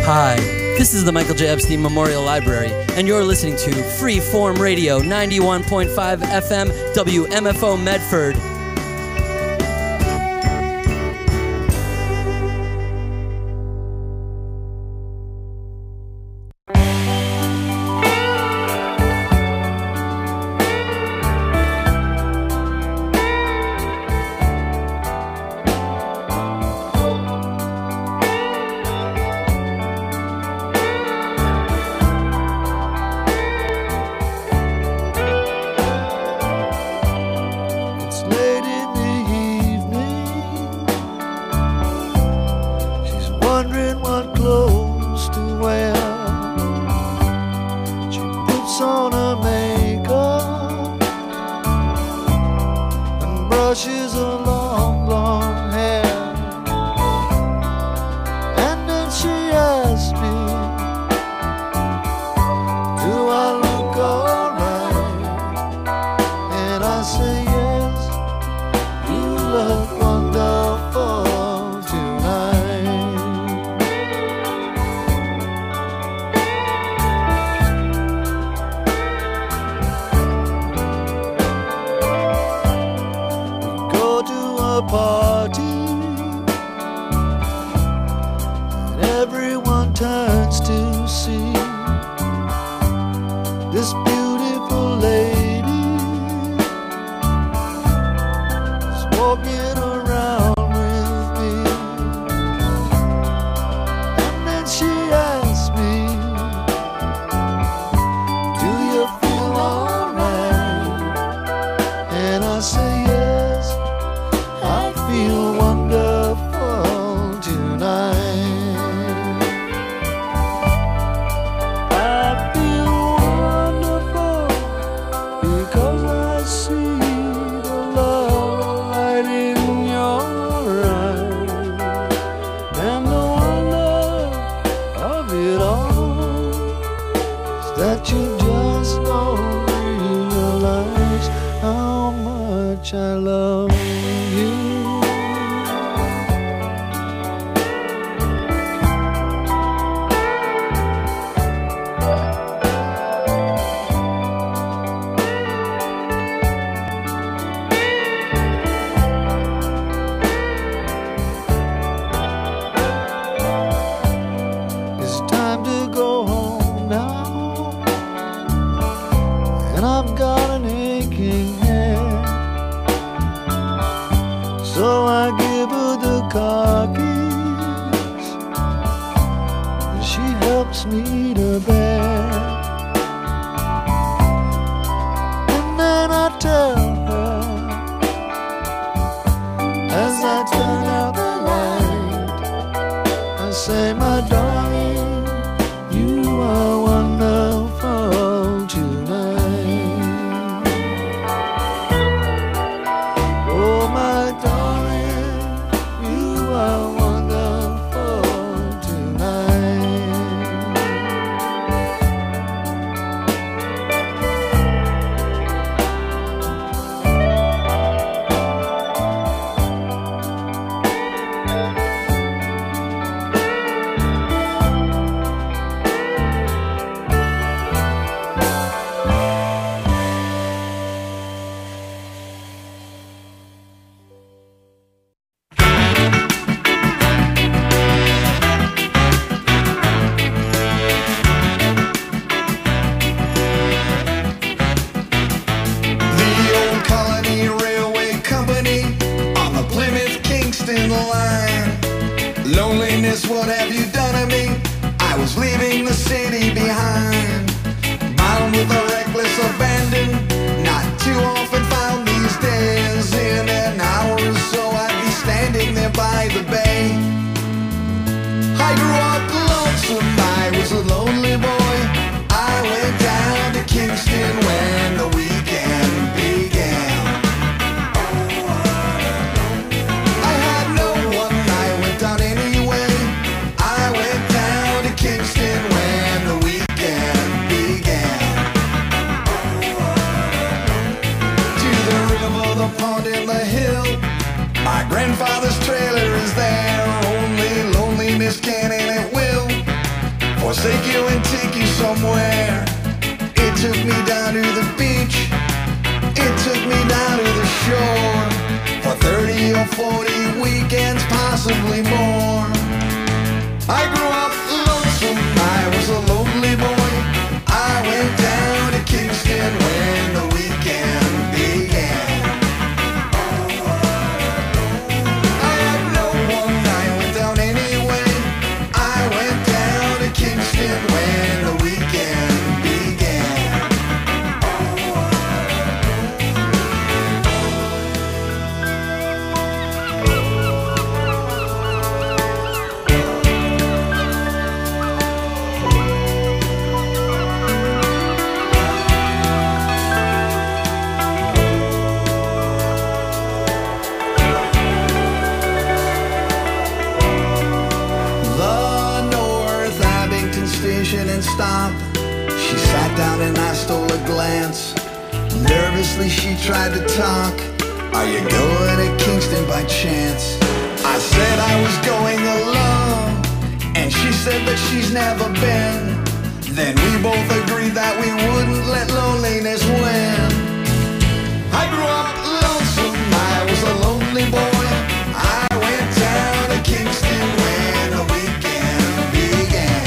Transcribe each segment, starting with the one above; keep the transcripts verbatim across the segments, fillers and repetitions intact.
Hi, this is the Michael J. Epstein Memorial Library, and you're listening to Freeform Radio, ninety-one point five F M, W M F O Medford. Grandfather's trailer is there, only loneliness can and it will forsake you and take you somewhere. It took me down to the beach, it took me down to the shore, for thirty or forty weekends, possibly more. I grew up lonesome, I was a lonely boy. I went down to Kingston when the weekend began. I had no one, I went down anyway. I went down to Kingston when the weekend began. And stop. She sat down and I stole a glance. Nervously she tried to talk. Are you going to Kingston by chance? I said I was going alone, and she said that she's never been. Then we both agreed that we wouldn't let loneliness win. I grew up lonesome, I was a lonely boy. I went down to Kingston when the weekend began.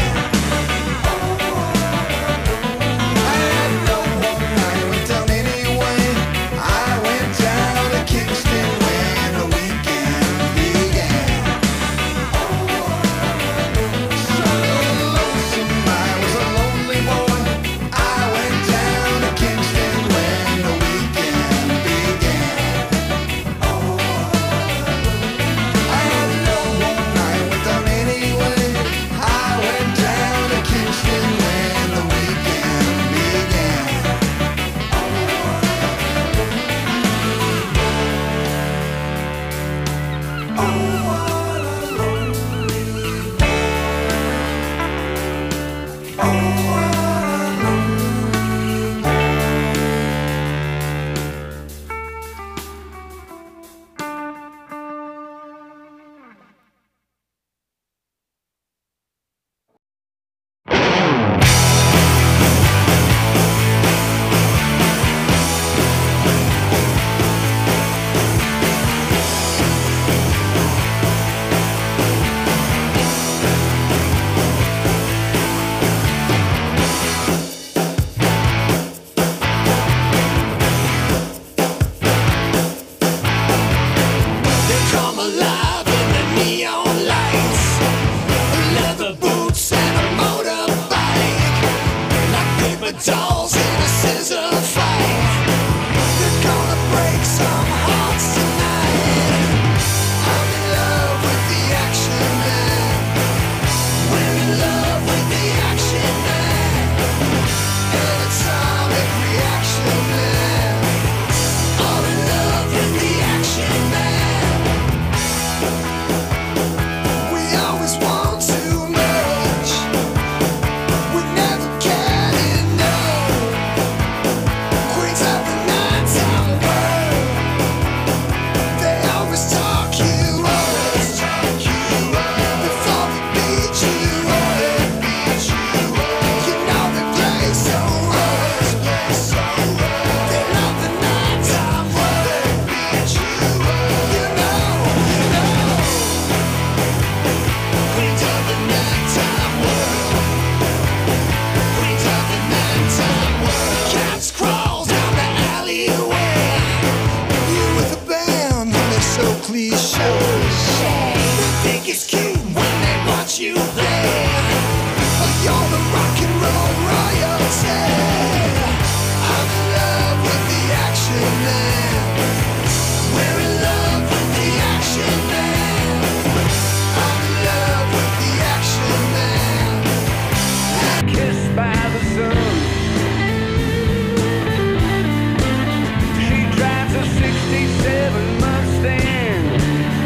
sixty-seven Mustang.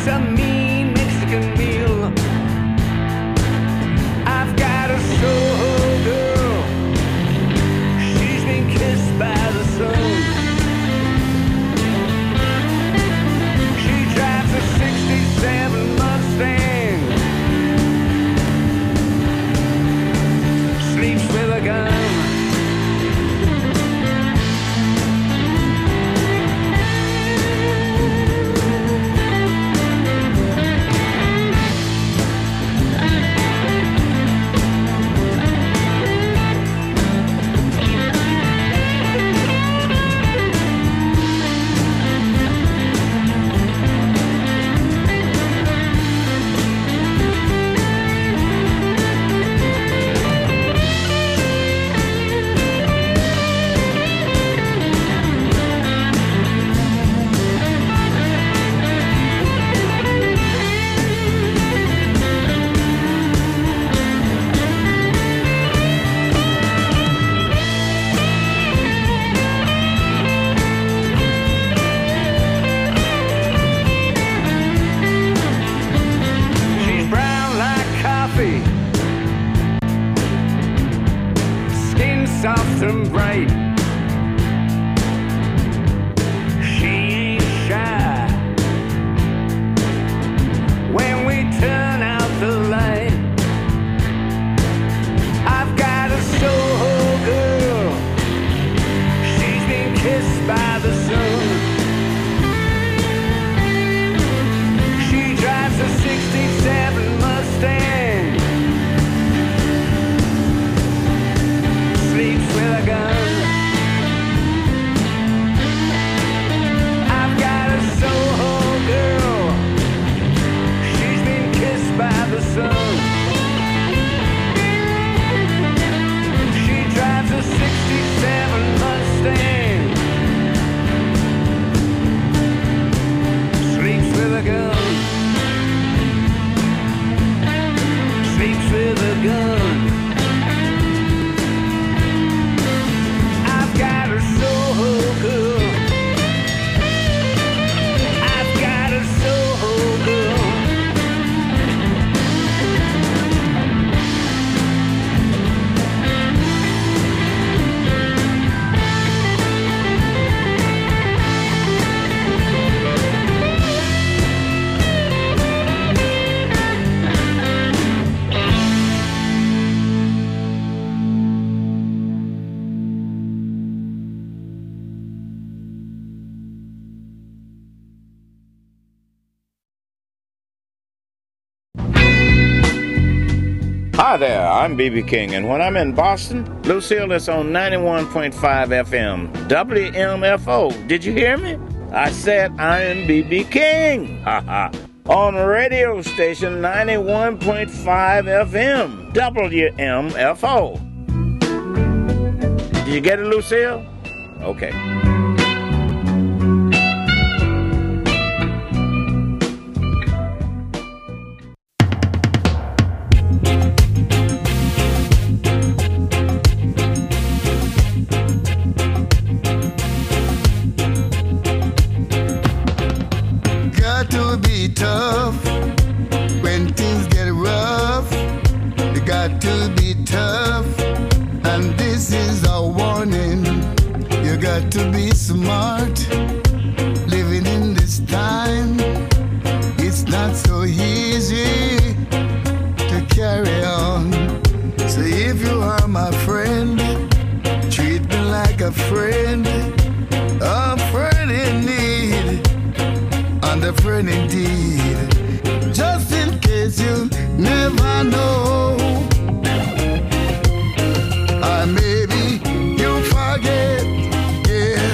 some mean Mexican meal. I've got a soul girl, she's been kissed by the sun. She drives a sixty-seven Mustang, sleeps with a gun. Soft and bright, she ain't shy. When we turn out the light, I've got a soul girl, she's been kissed by the sun. She drives a sixty-seven Mustang, sleeps with a gun. I've got a soul girl, she's been kissed by the sun. She drives a sixty-seven Mustang, sleeps with a gun. Sleeps with a gun. Hi there, I'm B B King, and when I'm in Boston, Lucille is on ninety-one point five F M, W M F O. Did you hear me? I said I am B B King. Ha ha. On radio station ninety-one point five F M, W M F O. Did you get it, Lucille? Okay. Tough when things get rough. You got to be tough, and this is a warning. You got to be smart. Living in this time, it's not so easy to carry on. So if you are my friend, treat me like a friend, a friend in need. And a friend indeed, just in case you never know. Or maybe you forget, yeah.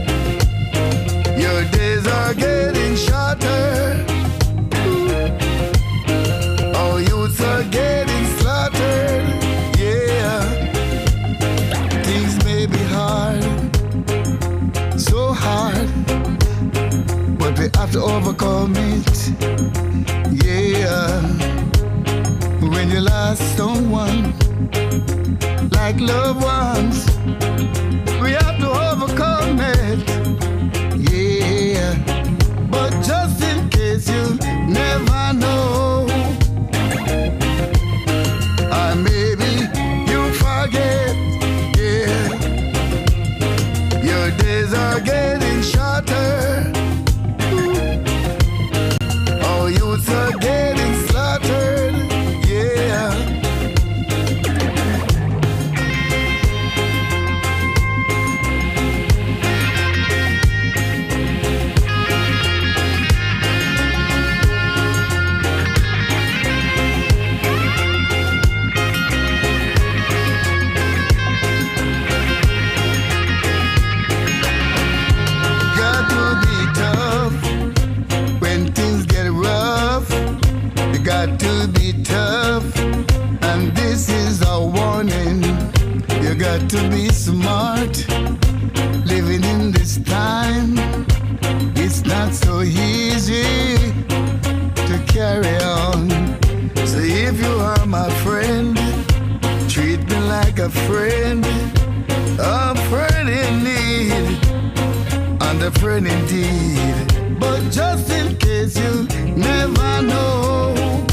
Your days are getting shorter. Our youths are getting slaughtered, yeah. Things may be hard, so hard, but we have to overcome it, yeah. When you lost someone, like loved ones, we have to overcome it, yeah. But just in case you to be smart. Living in this time, it's not so easy to carry on. So if you are my friend, treat me like a friend, a friend in need, and a friend indeed. But just in case you never know,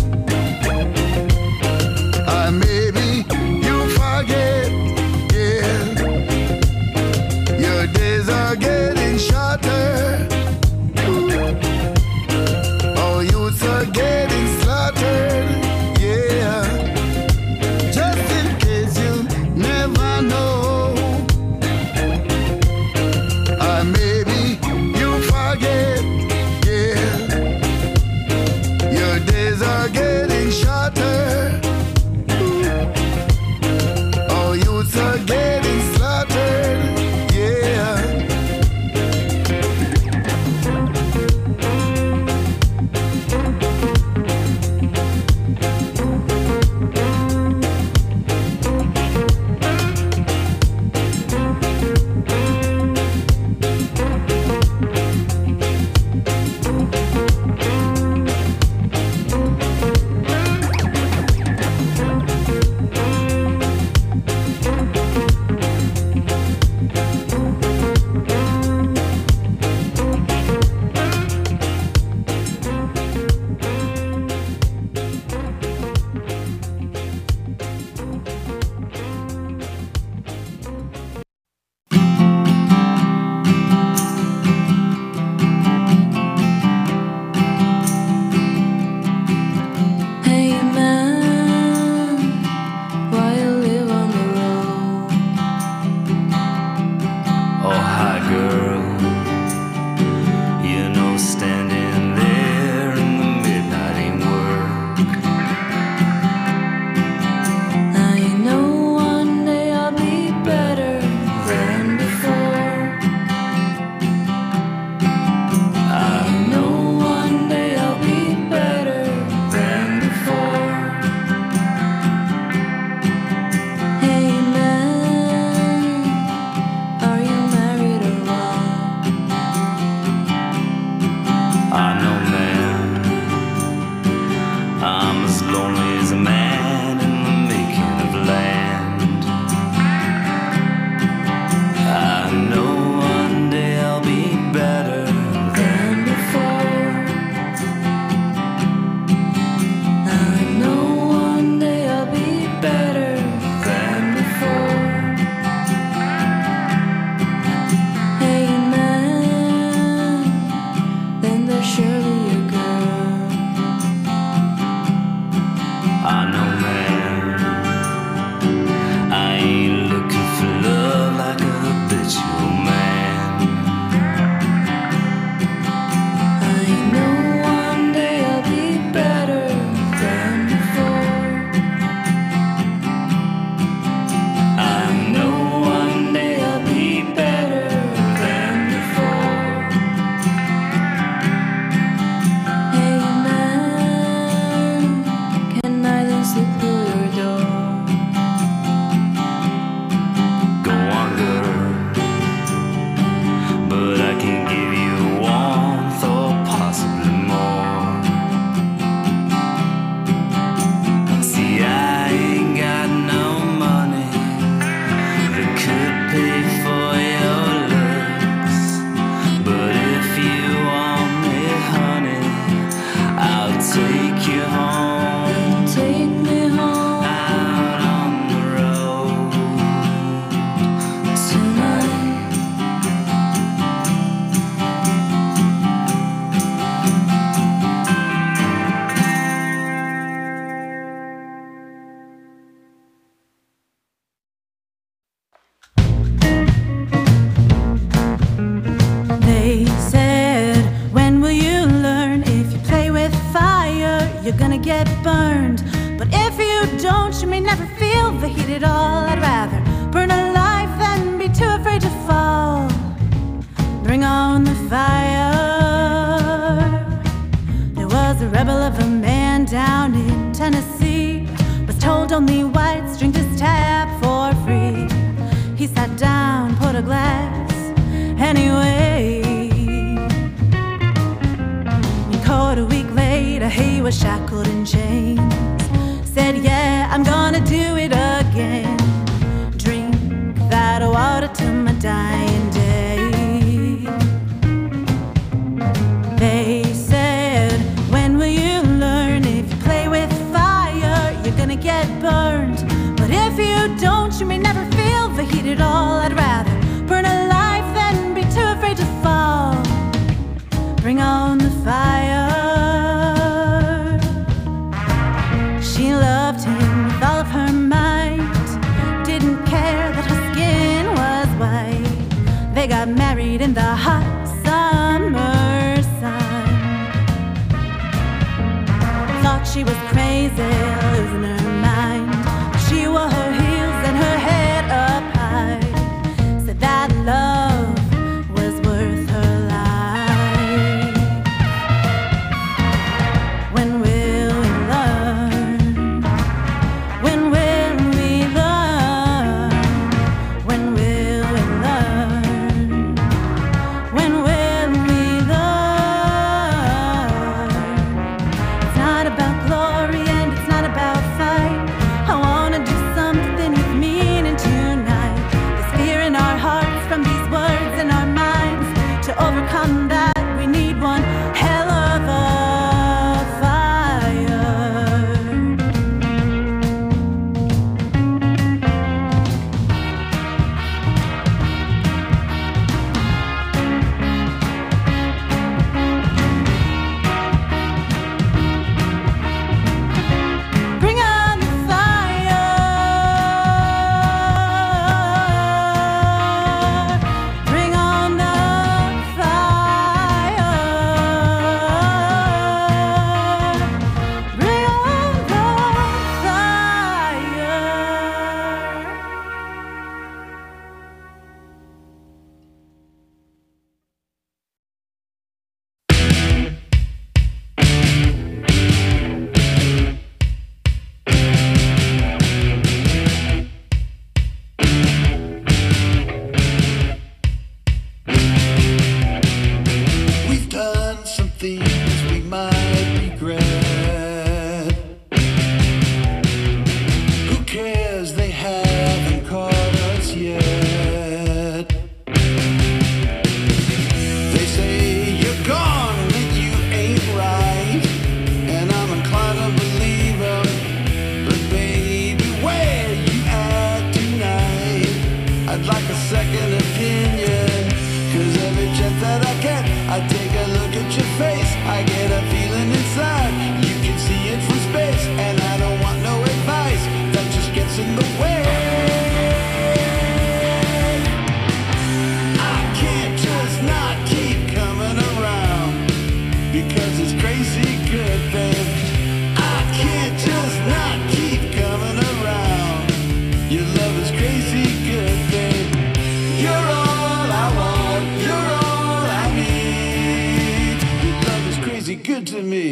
or maybe you forget, yeah, your days are getting shorter. Oh, youths are getting slaughtered, yeah. Just in case you never know, or maybe you forget, yeah, your days are getting shorter. Oh, youths are getting slaughtered, yeah. Hey man, why you live on the road? Oh, hi girl, you know standing there in the midnight ain't work. Now you know one day I'll be better than before. I know one day I'll be better than before. Hey man, are you married or what? I know, man, I'm as lonely as a man in the making of land. I know one day I'll be better Than before. I know one day I'll be better than before. Hey man, then there's surely a girl. I know, man, I ain't looking for love like a habitual man. I know one day I'll be better than before. I know one day I'll be better than before. Hey man, can I then slip through your door? Go on, girl, but I can give you warmth or possibly more. See, I ain't got no money that could pay for your looks, but if you want me, honey, I'll take you home, Take me home out on the road. tonight. They said, when will you learn? If you play with fire, you're gonna get burned. But if you don't, you may never feel the heat at all. I'd rather burn alive than be too afraid to fall. Bring on the fire. There was a rebel of a man down in Tennessee, was told only whites drink this tap for free. He sat down, put a glass anyway. And caught a week later, he was shackled in chains. Said, yeah, I'm gonna do it again. Drink that water till my dying day. They said, when will you learn? If you play with fire, you're gonna get burned. But if you don't, you may never feel the heat at all. I'd rather burn alive than be too afraid to fall. Bring on the fire. She loved him with all of her might. Didn't care that her skin was white. They got married in the hot summer sun. Thought she was crazy, losing her mind. She wore her heels and her head up high. Said that love was worth her life. When will we learn? When will we learn? When will we learn? When will we learn? It's not about glory and it's not about fight. I wanna do something with meaning tonight. There's fear in our hearts from these words in our minds. To overcome that, we need one hell of a fire. Bring on the fire. Bring on the fire. Bring on the fire. We've done some things we might regret. Who cares? They haven't caught us yet. They say you're gone when you ain't right, and I'm inclined to believe them. But baby, where you at tonight? I'd like a second opinion. Cause every chance that I get, I take a look at your face. I get a feeling inside, you can see it from space. And I don't want no advice, that just gets in the way. I can't just not keep coming around, because it's crazy good, babe. I can't just not keep coming around. Your love is crazy good, babe. You're all I want, you're all I need. Your love is crazy good to me.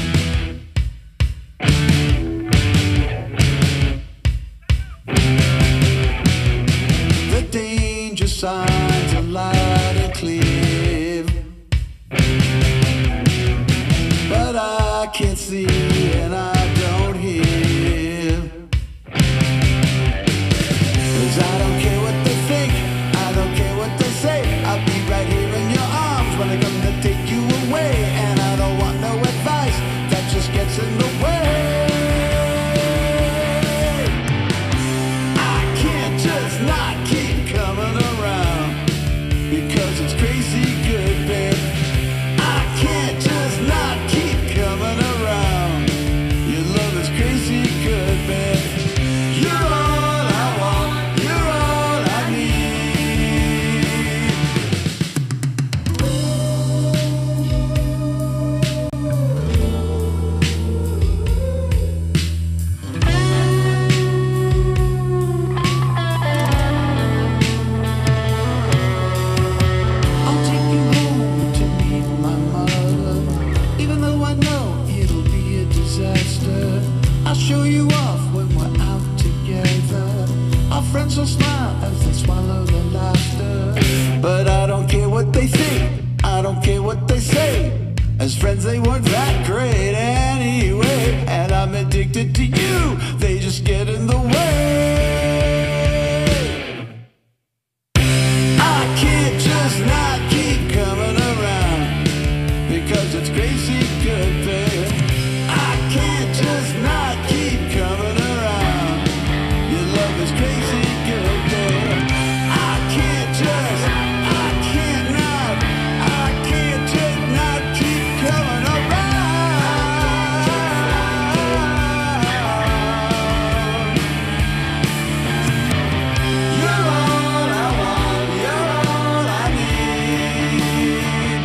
The danger signs are loud and clear, but I can't see and I don't hear. Cause I don't care what they think, I don't care what they say. I'll be right here in your arms when I come to take you away. And I don't want no advice, that just gets in the way. I can't just not keep coming around, because it's crazy good, babe. I can't just not keep coming around. Your love is crazy good, babe. You're all I want, you're all I need. I'll take you home to meet my mother, even though I know it'll be a disaster. I'll show you off when we're out together. I'll friends will smile as they swallow the laughter. But I don't care what they think, I don't care what they say. As friends they weren't that great anyway. And I'm addicted to you, they just get in the way. I can't just not keep coming around, because it's crazy good, babe. I can't just not keep coming around. Your love is crazy good, babe. I can't just, I can't not, I can't just not keep coming around. You're all I want, you're all I need.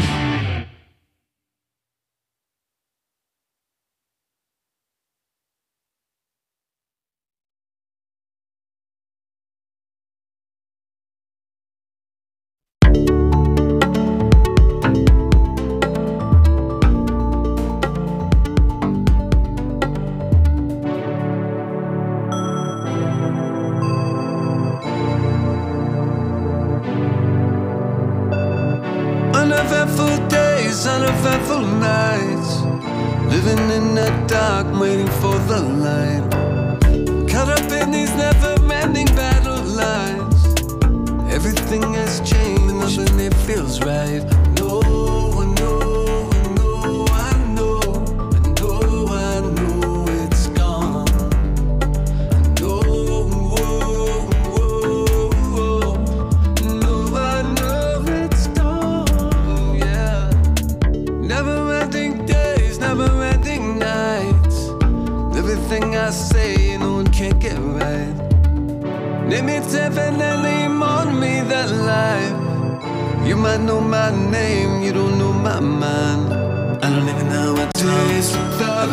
Uneventful days, uneventful nights, living in the dark, waiting for the light. Caught up in these never-ending battle lines. Everything has changed, nothing it feels right. No, I know, I know, I know, I know, I know it's gone. I know, whoa, whoa, whoa. No, I know it's gone, yeah. Never-ending days, never-ending nights. Everything I say, no one can get right. Name it definitely on me that life. You might know my name, you don't know my mind. I don't even know what days without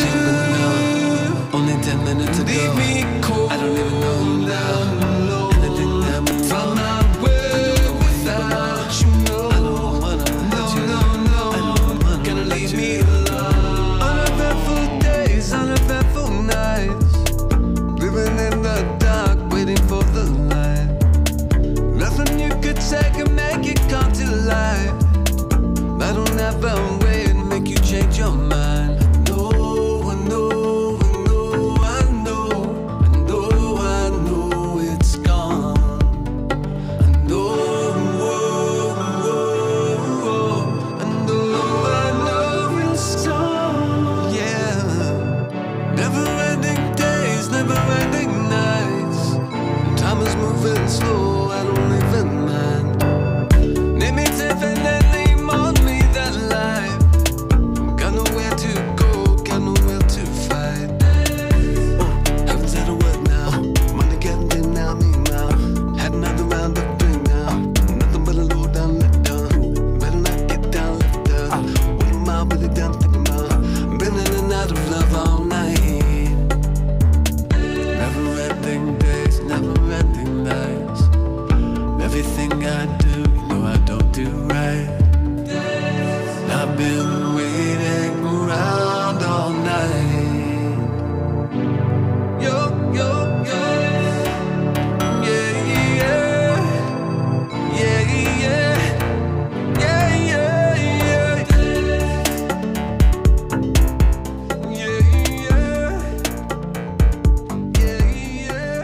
you. Only ten minutes ago. Leave me cold. I don't even know you now. Anything that would from my way without you. No, I don't wanna let you. No, no, no. Gonna leave me alone. Uneventful days, uneventful nights. Living in the dark, waiting for the light. Nothing you could say can make it come to life. I don't ever wait and make you change your mind. No, I know, I know, I know, I know, I know it's gone. I know, whoa, whoa, whoa. I know, I know it's gone. Yeah. Never-ending days, never-ending nights. Time is moving slow, I don't even mind. Name it definitely on me that life. Got nowhere to go, got nowhere to fight. Oh, haven't said a word now. Money getting in now, me now. Had another round of drink now. Nothing but a low down, let down. Better not get down, left down. What am I really down thinking about? Been in and out of love all night. Never-ending days, never-ending nights. Everything I do, you know I don't do right. I've been waiting around all night. Yo, yo, yo. Yeah, yeah. Yeah, yeah. Yeah, yeah, yeah. Yeah, yeah. Yeah, yeah.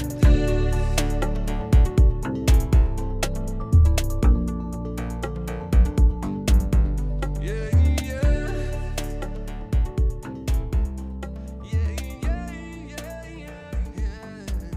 Yeah, yeah. Yeah, yeah, yeah, yeah.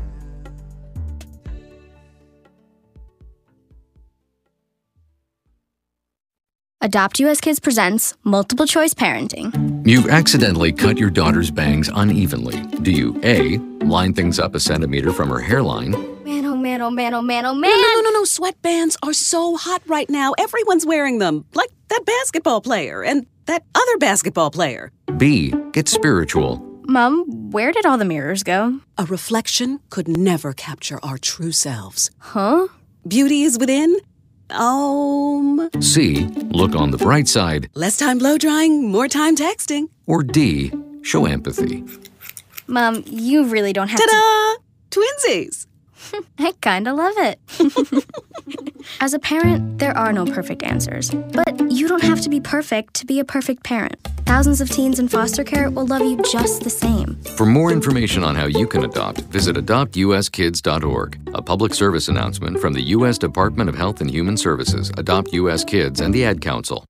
Adopt U S Kids presents Multiple Choice Parenting. You've accidentally cut your daughter's bangs unevenly. Do you A, line things up a centimeter from her hairline? Man, oh man, oh man, oh man, oh man! No, no, no, no, no. Sweatbands are so hot right now. Everyone's wearing them. Like that basketball player and that other basketball player. B, get spiritual. Mom, where did all the mirrors go? A reflection could never capture our true selves. Huh? Beauty is within. Um. C, look on the bright side. Less time blow drying, more time texting. Or D, show empathy. Mom, you really don't have Ta-da! To... Twinsies. I kinda love it. As a parent, there are no perfect answers. But you don't have to be perfect to be a perfect parent. Thousands of teens in foster care will love you just the same. For more information on how you can adopt, visit adopt u s kids dot org. A public service announcement from the U S Department of Health and Human Services, Adopt U S Kids, and the Ad Council.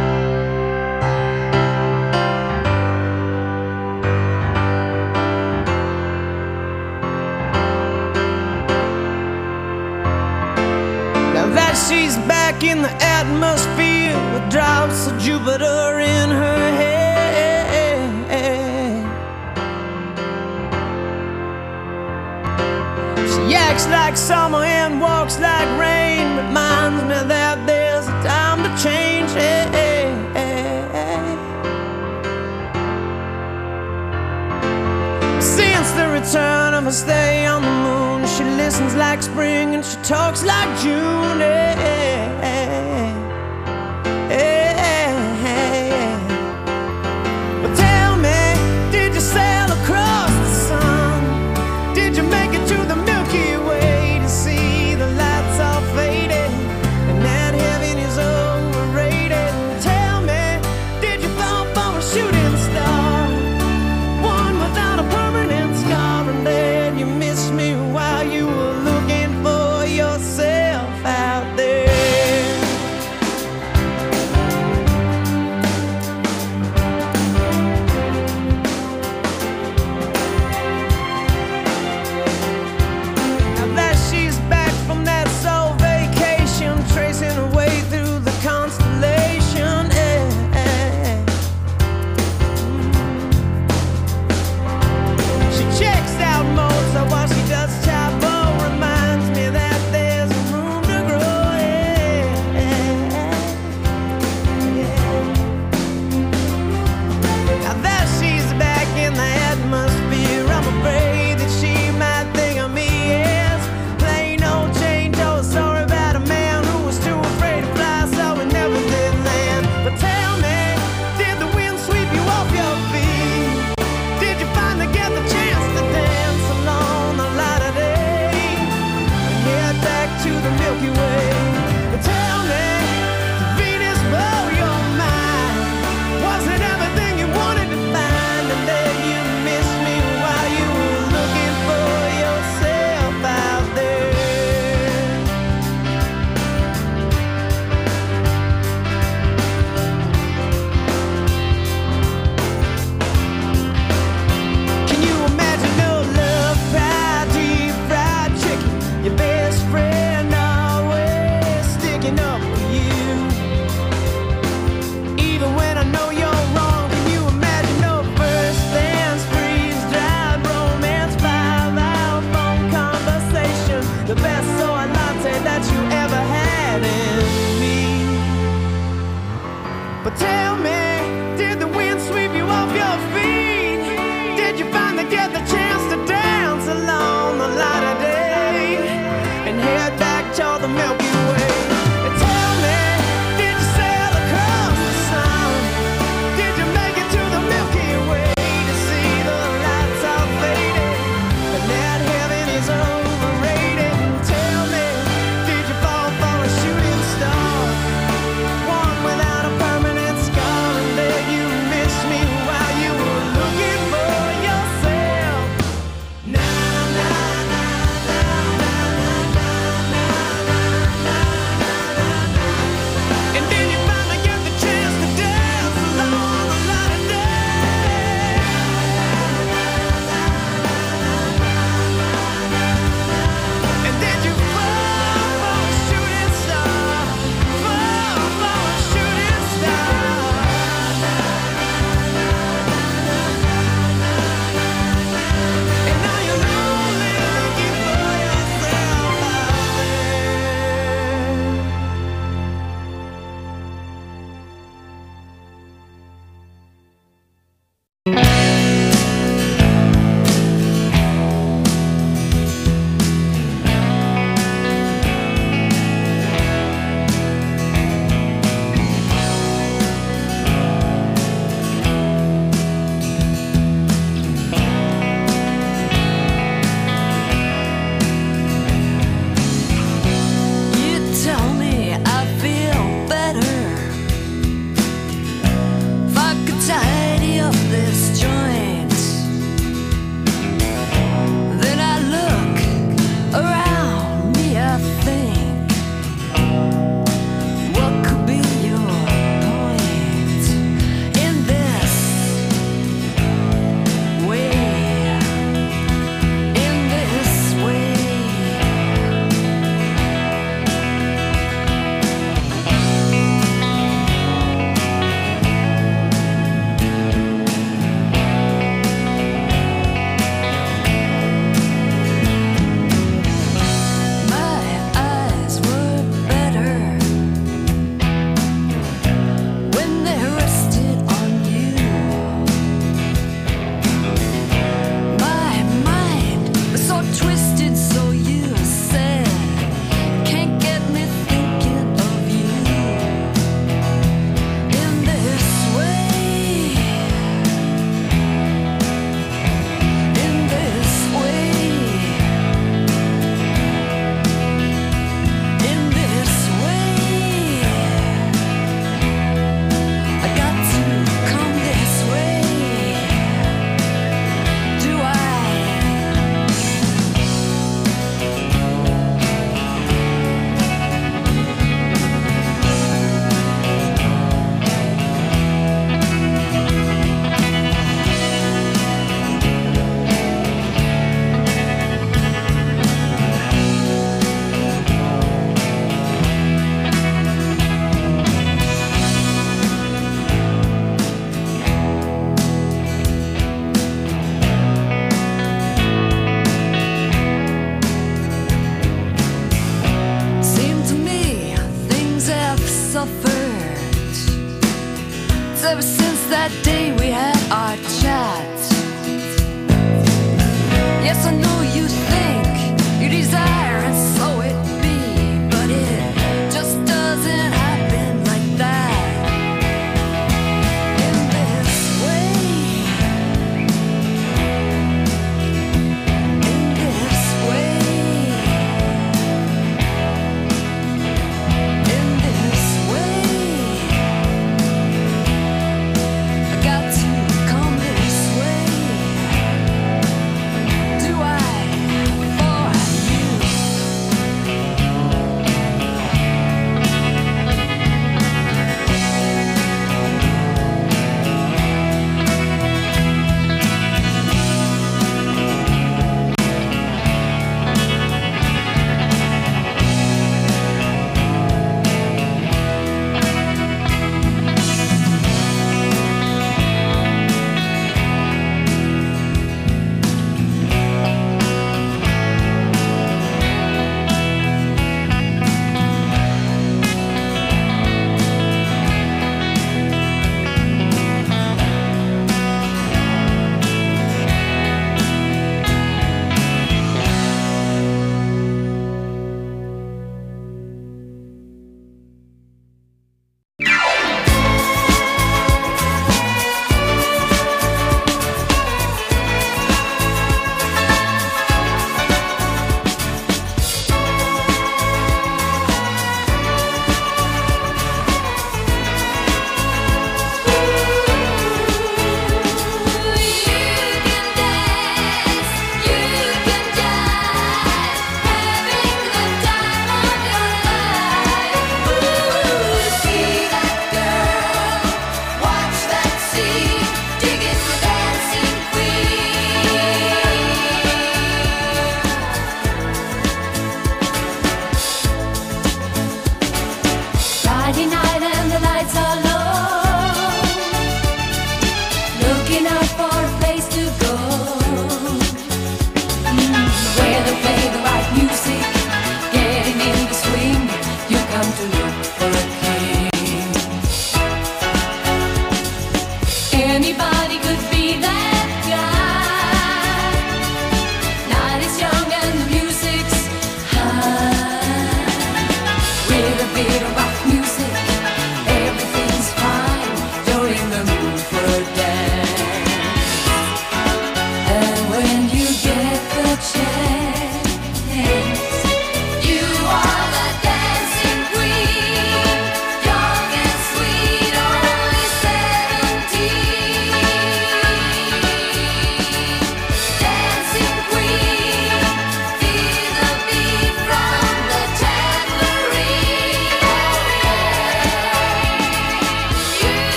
She's back in the atmosphere with drops of Jupiter in her head. She acts like summer and walks like rain. Reminds me that there's a time to change. Since the return of her stay on the moon, she listens like spring and she talks like June. Hey, hey, hey, hey. But tell me, did you sail across the sun? Did you make it to the Milky Way to see the lights all faded and that heaven is overrated? Tell me, did you fall from a shooting star, one without a permanent scar, and then you missed me while you were looking for yourself out there?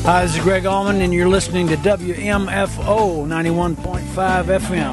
Hi, this is Greg Allman, and you're listening to W M F O ninety-one point five F M.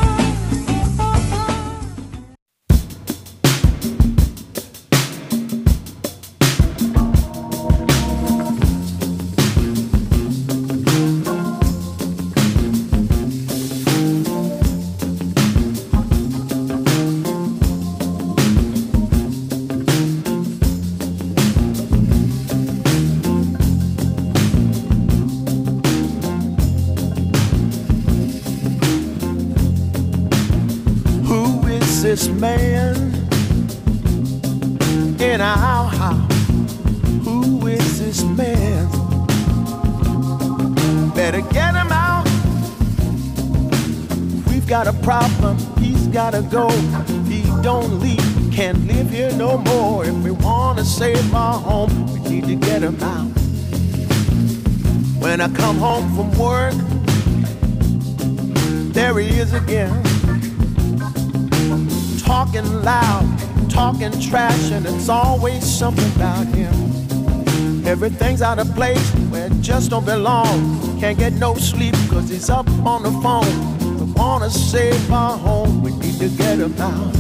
This man in our house, who is this man? Better get him out. We've got a problem, he's gotta go. If he don't leave, we can't live here no more. If we wanna save our home, we need to get him out. When I come home from work, there he is again. Talking loud, talking trash, and it's always something about him. Everything's out of place where it just don't belong. Can't get no sleep cause he's up on the phone. We wanna save our home, we need to get him out.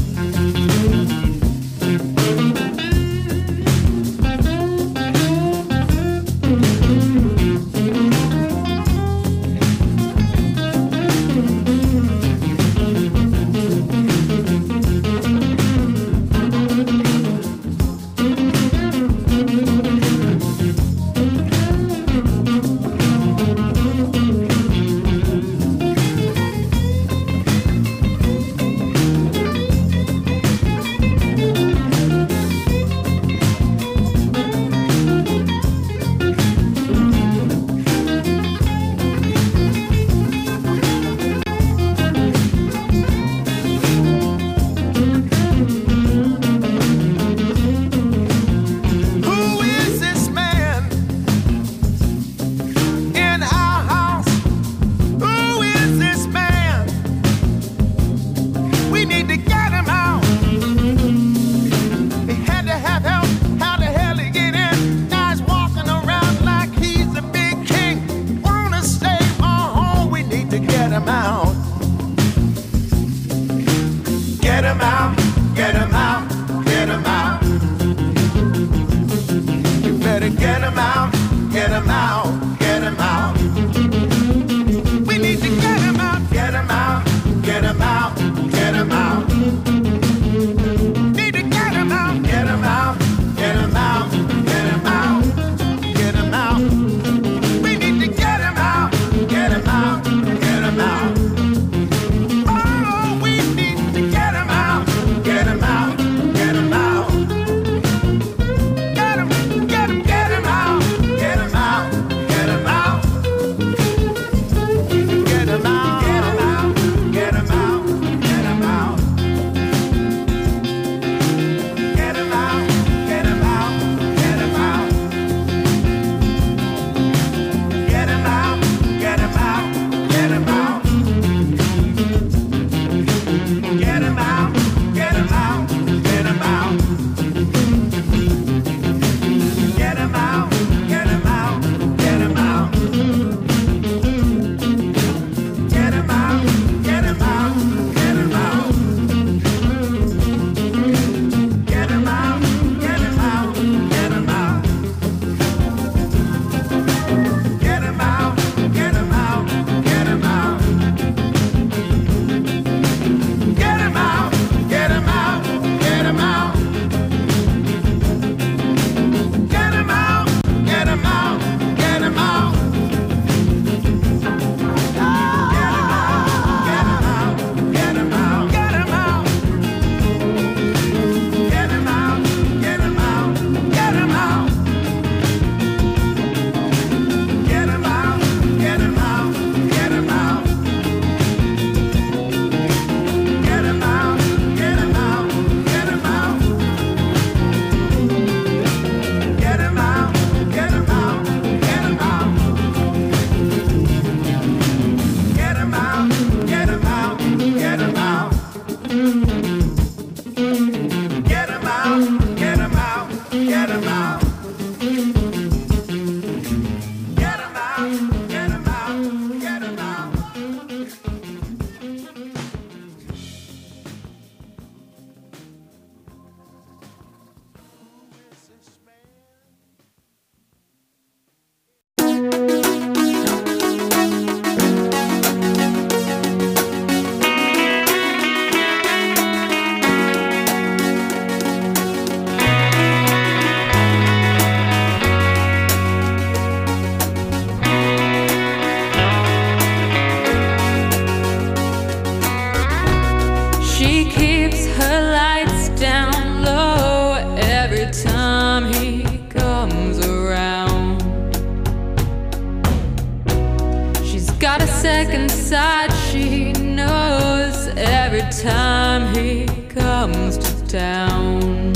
got a second side, she knows every time he comes to town.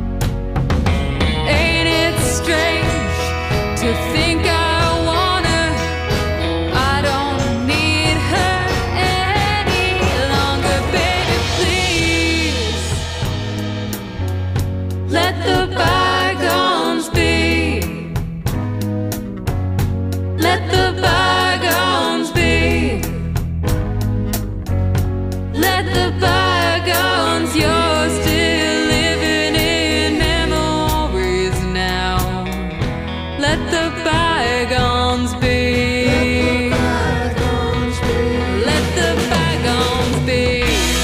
Ain't it strange to think I want her? I don't need her any longer, baby, please let the bygones be. Let the bygones be. Let the bygones, you're still living in memories now. Let the bygones be. Let the bygones be.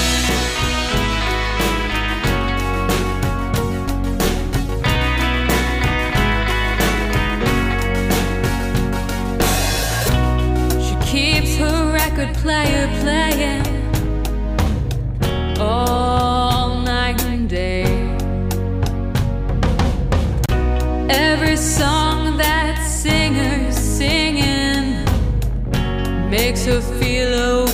She keeps her record player playing all night and day. Every song that singer's singing makes her feel